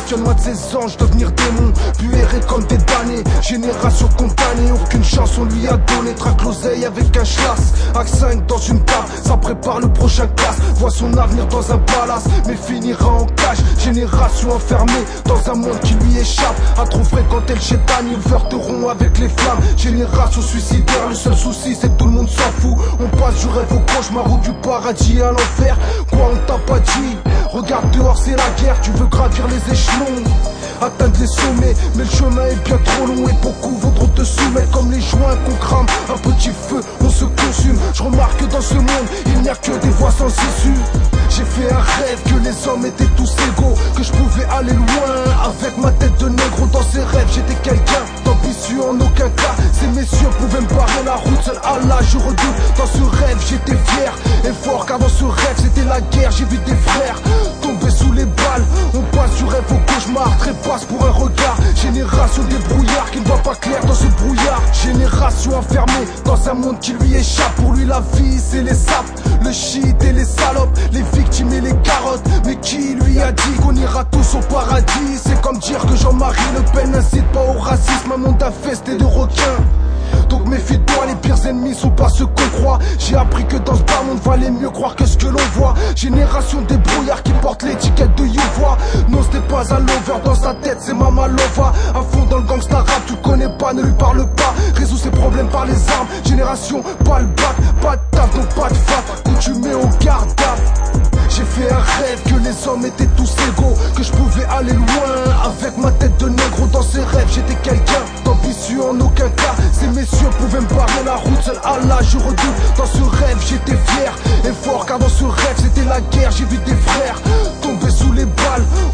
questionnement de ses anges, devenir démon, puis errer comme des damnés. Génération condamnée, aucune chance on lui a donné. Traque l'oseille avec un schlass, Axe 5 dans une table, ça prépare le prochain casse. Voit son avenir dans un palace, mais finira en cage. Génération enfermée dans un monde qui lui échappe. À trop fréquenter le chétan, ils flirteront avec les flammes. Génération suicidaire, le seul souci c'est que tout le monde s'en fout. On passe du rêve au cauchemar ou du paradis à l'enfer. Quoi on t'a pas dit? Regarde dehors c'est la guerre, tu veux gravir les échelons, atteindre les sommets, mais le chemin est bien trop long et beaucoup voudront te soumettre. Comme les joints qu'on crame, un petit feu, on se consume. Je remarque que dans ce monde, il n'y a que des voies sans issue. J'ai fait un rêve que les hommes étaient tous égaux, que je pouvais aller loin avec ma tête de négro. Dans ces rêves j'étais quelqu'un d'ambitieux en aucun cas. Ces messieurs pouvaient me barrer la route, seul Allah je redoute. Dans ce rêve j'étais fier et fort, car dans ce rêve c'était la guerre. J'ai vu des frères tomber sous les balles. On passe du rêve au cauchemar, trépasse pour un regard. Génération des brouillards qui ne voit pas clair dans ce brouillard. Génération enfermée dans un monde qui lui échappe. Pour lui la vie c'est les sapes, le shit et les salopes, les victimes et les carottes. Mais qui lui a dit qu'on ira tous au paradis? C'est comme dire que Jean-Marie Le Pen n'incite pas au racisme. Un monde infesté de requins, donc méfie-toi, les pires ennemis sont pas ceux qu'on croit. J'ai appris que dans ce bas monde valait mieux croire que ce que l'on voit. Génération des brouillards qui portent l'étiquette de YouVois. Non ce n'est pas un lover, dans sa tête c'est Mama Lova. À fond dans le gangsta rap, tu le connais pas, ne lui parle pas. Résout ses problèmes par les armes. Génération pas le bac, pas de taf, donc pas de fat. Coutumé au garde. J'ai fait un rêve que les hommes étaient tous égaux, que je pouvais aller loin avec ma tête de négro. Dans ces rêves j'étais quelqu'un d'ambitieux en aucun cas. Ces messieurs pouvaient me barrer la route, seul Allah je redoute. Dans ce rêve j'étais fier et fort, car dans ce rêve c'était la guerre. J'ai vu des frères tomber sous les balles.